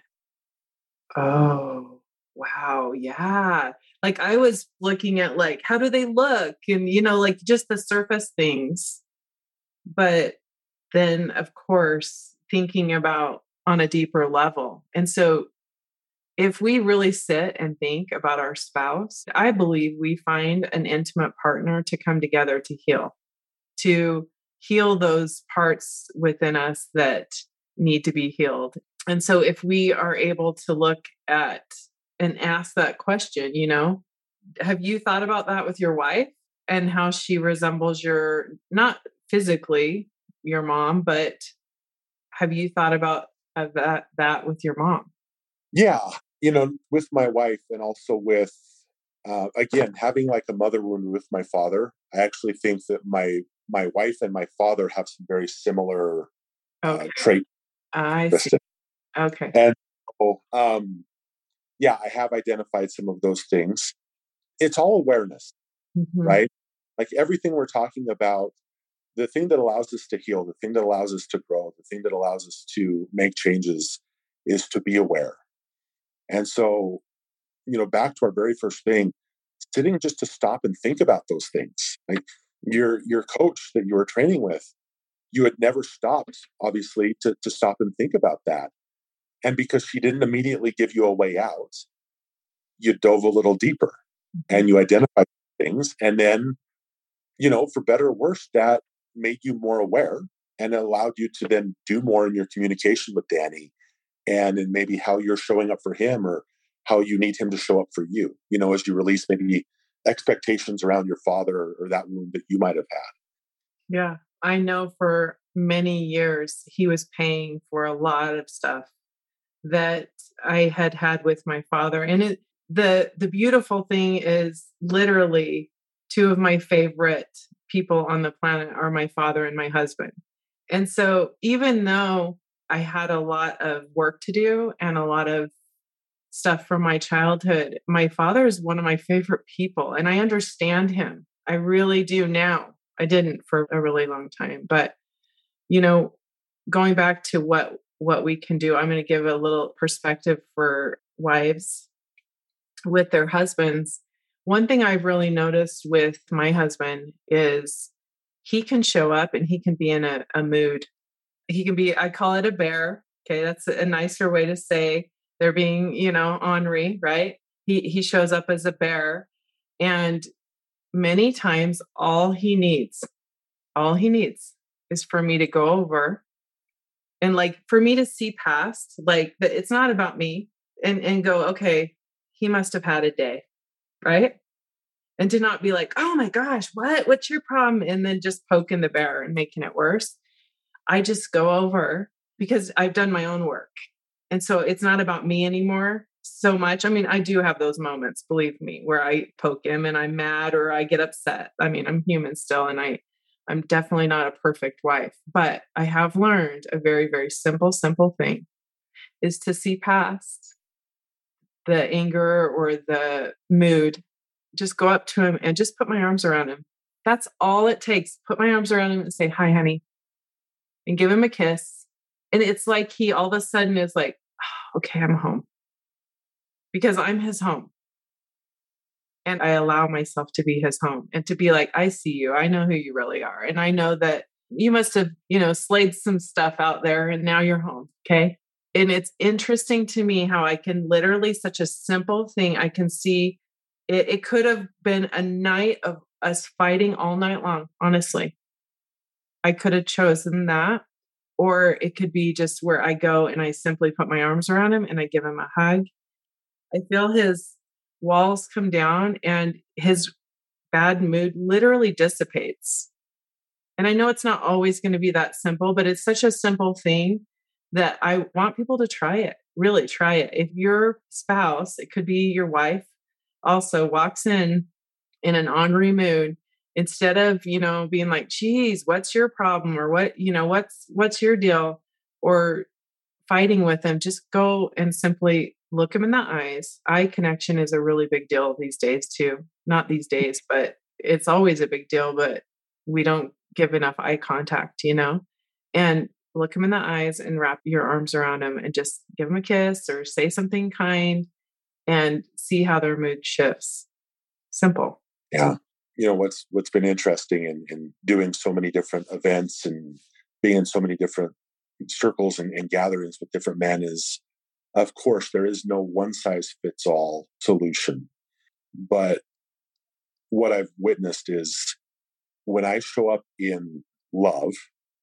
A: oh, wow. Yeah. Like I was looking at like, how do they look? And, you know, like just the surface things. But then, of course, thinking about on a deeper level. And so if we really sit and think about our spouse, I believe we find an intimate partner to come together to heal, to heal those parts within us that need to be healed. And so if we are able to look at and ask that question, you know, have you thought about that with your wife and how she resembles your, not physically your mom, but have you thought about uh, that, that with your mom?
B: Yeah. You know, with my wife, and also with, uh, again, having like a mother wound with my father, I actually think that my, my wife and my father have some very similar
A: okay.
B: uh, traits.
A: I see. Okay.
B: And so, um, yeah, I have identified some of those things. it's all awareness,
A: Mm-hmm.
B: right? Like everything we're talking about, the thing that allows us to heal, the thing that allows us to grow, the thing that allows us to make changes is to be aware. And so, you know, back to our very first thing, sitting just to stop and think about those things. Like your your coach that you were training with, you had never stopped, obviously, to, to stop and think about that. And because she didn't immediately give you a way out, you dove a little deeper
A: Mm-hmm.
B: and you identified things. And then, you know, for better or worse, that made you more aware and allowed you to then do more in your communication with Danny and in maybe how you're showing up for him or how you need him to show up for you, you know, as you release maybe expectations around your father or, or that wound that you might have had.
A: Yeah. I know for many years he was paying for a lot of stuff that I had had with my father. And it, the the beautiful thing is literally two of my favorite people on the planet are my father and my husband. And so even though I had a lot of work to do and a lot of stuff from my childhood, my father is one of my favorite people and I understand him. I really do now. I didn't for a really long time, but you know, going back to what what we can do, I'm going to give a little perspective for wives with their husbands. One thing I've really noticed with my husband is he can show up and he can be in a, a mood. He can be, I call it a bear. Okay, that's a nicer way to say they're being, you know, ornery, right? He he shows up as a bear, and many times all he needs, all he needs is for me to go over and like for me to see past like that it's not about me and and go, okay, he must have had a day, right? And to not be like, oh my gosh, what what's your problem, and then just poking the bear and making it worse. I just go over because I've done my own work, and so it's not about me anymore so much. I mean, I do have those moments, believe me, where I poke him and I'm mad or I get upset. I mean, I'm human still, and i I'm definitely not a perfect wife, but I have learned a very, very simple, simple thing is to see past the anger or the mood. Just go up to him and just put my arms around him. That's all it takes. Put my arms around him and say, hi, honey, and give him a kiss. And it's like he all of a sudden is like, oh, okay, I'm home because I'm his home. And I allow myself to be his home and to be like, I see you. I know who you really are. And I know that you must have, you know, slayed some stuff out there and now you're home. Okay. And it's interesting to me how I can literally, such a simple thing, I can see it, it could have been a night of us fighting all night long. Honestly, I could have chosen that. Or it could be just where I go and I simply put my arms around him and I give him a hug. I feel his walls come down and his bad mood literally dissipates. And I know it's not always going to be that simple, but it's such a simple thing that I want people to try it. Really try it. If your spouse, it could be your wife, also walks in in an ornery mood, instead of, you know, being like, geez, what's your problem? Or what, you know, what's what's your deal? Or fighting with them, just go and simply look them in the eyes. Eye connection is a really big deal these days too. Not these days, but it's always a big deal, but we don't give enough eye contact, you know? And look them in the eyes and wrap your arms around them and just give them a kiss or say something kind and see how their mood shifts. Simple.
B: Yeah. You know, what's what's been interesting in, in doing so many different events and being in so many different circles and, and gatherings with different men is, of course, there is no one size fits all solution. But what I've witnessed is when I show up in love,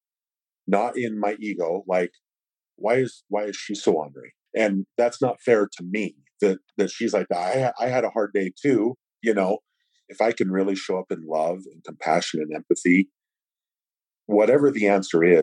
B: not in my ego, like, why is why is she so ornery? And that's not fair to me that that she's like, I I had a hard day too, you know. If I can really show up in love and compassion and empathy, whatever the answer is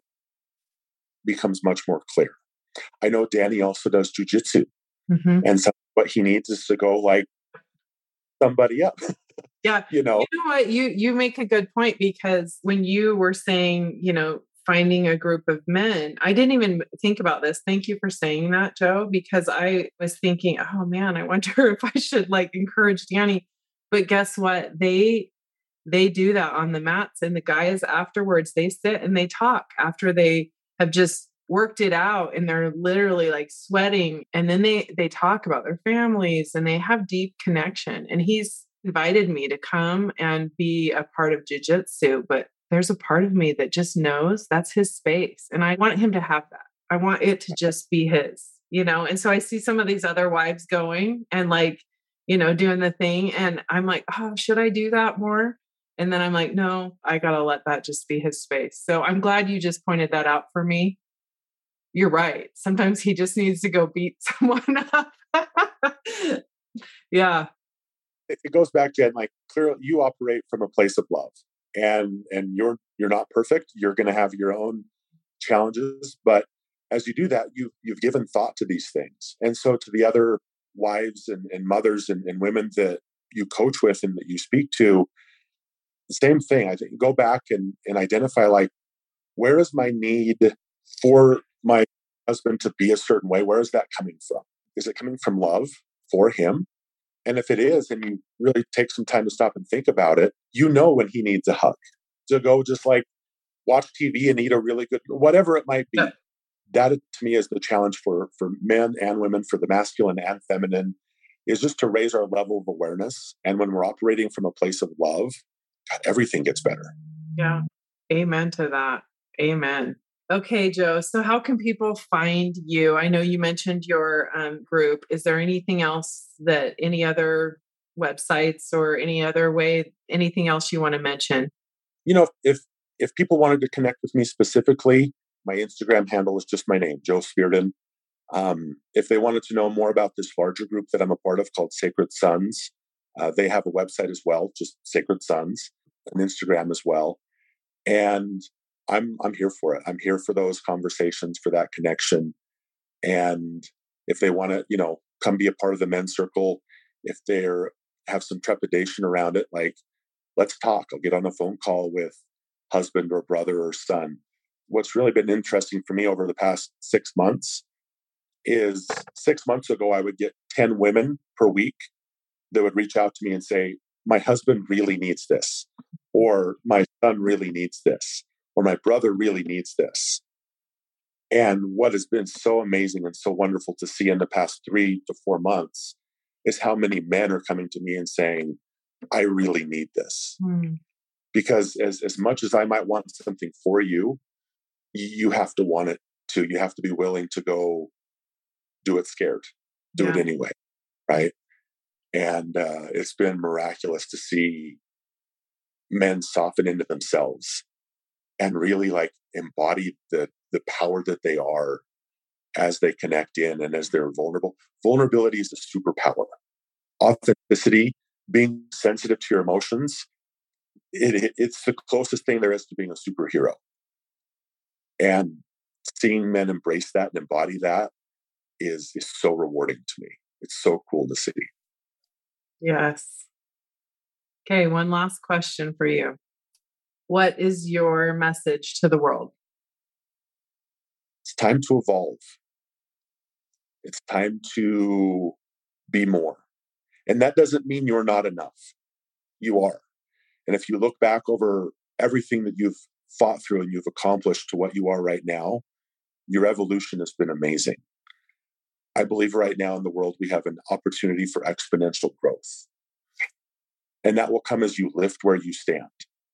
B: becomes much more clear. I know Danny also does jujitsu,
A: Mm-hmm.
B: and so what he needs is to go like somebody up,
A: Yeah.
B: you know.
A: You know what? You you make a good point because when you were saying, you know, finding a group of men, I didn't even think about this. Thank you for saying that, Joe, because I was thinking, oh man, I wonder if I should like encourage Danny. But guess what? They they do that on the mats, and the guys afterwards, they sit and they talk after they have just worked it out, and they're literally like sweating, and then they they talk about their families and they have deep connection. And he's invited me to come and be a part of jiu-jitsu, but there's a part of me that just knows that's his space, and I want him to have that. I want it to just be his, you know? And so I see some of these other wives going and like, you know, doing the thing, and I'm like, oh, should I do that more? And then I'm like, no, I got to let that just be his space. So I'm glad you just pointed that out for me. You're right. Sometimes he just needs to go beat someone up. Yeah.
B: It, it goes back to like clearly you operate from a place of love, and and you're you're not perfect. You're going to have your own challenges, but as you do that, you you've given thought to these things. And so to the other wives and, and mothers and, and women that you coach with and that you speak to, the same thing. I think go back and, and identify like, where is my need for my husband to be a certain way? Where is that coming from? Is it coming from love for him? And if it is, and you really take some time to stop and think about it, you know when he needs a hug. To go just like watch T V and eat a really good, whatever it might be.
A: Yeah.
B: That to me is the challenge for, for men and women, for the masculine and feminine, is just to raise our level of awareness. And when we're operating from a place of love, God, everything gets better.
A: Yeah. Amen to that. Amen. Okay, Joe. So how can people find you? I know you mentioned your um, group. Is there anything else that any other websites or any other way, anything else you want to mention?
B: You know, if if people wanted to connect with me specifically, my Instagram handle is just my name, Joe Spearden. Um, if they wanted to know more about this larger group that I'm a part of called Sacred Sons, uh, they have a website as well, just Sacred Sons, and Instagram as well. And I'm I'm here for it. I'm here for those conversations, for that connection. And if they want to, you know, come be a part of the men's circle, if they're have some trepidation around it, like, let's talk. I'll get on a phone call with husband or brother or son. What's really been interesting for me over the past six months is six months ago, I would get ten women per week that would reach out to me and say, my husband really needs this, or my son really needs this, or my brother really needs this. And what has been so amazing and so wonderful to see in the past three to four months is how many men are coming to me and saying, I really need this.
A: Mm.
B: Because as, as much as I might want something for you, you have to want it too. You have to be willing to go do it scared, do
A: Yeah.
B: it anyway. Right. And uh, it's been miraculous to see men soften into themselves and really like embody the, the power that they are as they connect in and as they're vulnerable. Vulnerability is a superpower. Authenticity, being sensitive to your emotions, it, it, it's the closest thing there is to being a superhero. And seeing men embrace that and embody that is, is so rewarding to me. It's so cool to see.
A: Yes. Okay, one last question for you. What is your message to the world?
B: It's time to evolve. It's time to be more. And that doesn't mean you're not enough. You are. And if you look back over everything that you've fought through and you've accomplished to what you are right now, your evolution has been amazing. I believe right now in the world, we have an opportunity for exponential growth. And that will come as you lift where you stand.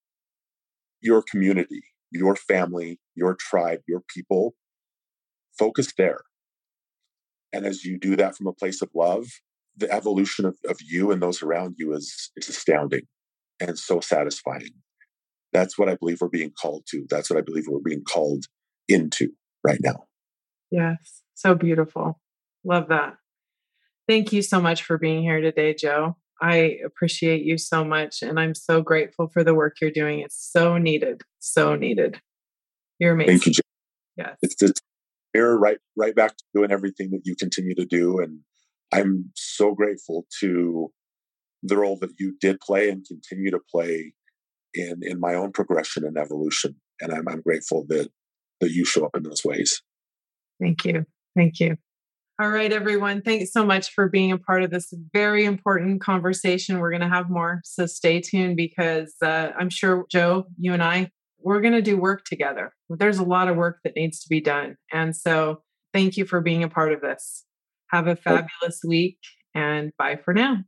B: Your community, your family, your tribe, your people, focus there. And as you do that from a place of love, the evolution of, of you and those around you is, is astounding and so satisfying. That's what I believe we're being called to. That's what I believe we're being called into right now.
A: Yes. So beautiful. Love that. Thank you so much for being here today, Joe. I appreciate you so much. And I'm so grateful for the work you're doing. It's so needed. So needed. You're amazing.
B: Thank you, Jim.
A: Yes.
B: It's just here right, right back to doing everything that you continue to do. And I'm so grateful to the role that you did play and continue to play in, in my own progression and evolution. And I'm, I'm grateful that, that you show up in those ways.
A: Thank you. Thank you. All right, everyone. Thanks so much for being a part of this very important conversation. We're going to have more, so stay tuned because uh, I'm sure, Joe, you and I, we're going to do work together. There's a lot of work that needs to be done. And so thank you for being a part of this. Have a fabulous week and bye for now.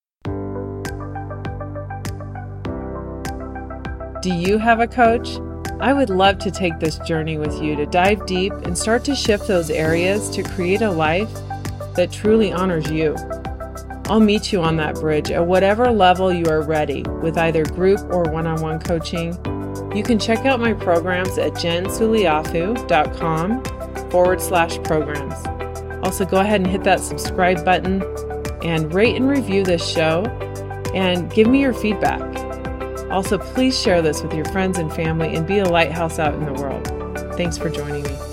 A: Do you have a coach? I would love to take this journey with you to dive deep and start to shift those areas to create a life that truly honors you. I'll meet you on that bridge at whatever level you are ready with either group or one-on-one coaching. You can check out my programs at jensuliafu.com forward slash programs. Also, go ahead and hit that subscribe button and rate and review this show and give me your feedback. Also, please share this with your friends and family and be a lighthouse out in the world. Thanks for joining me.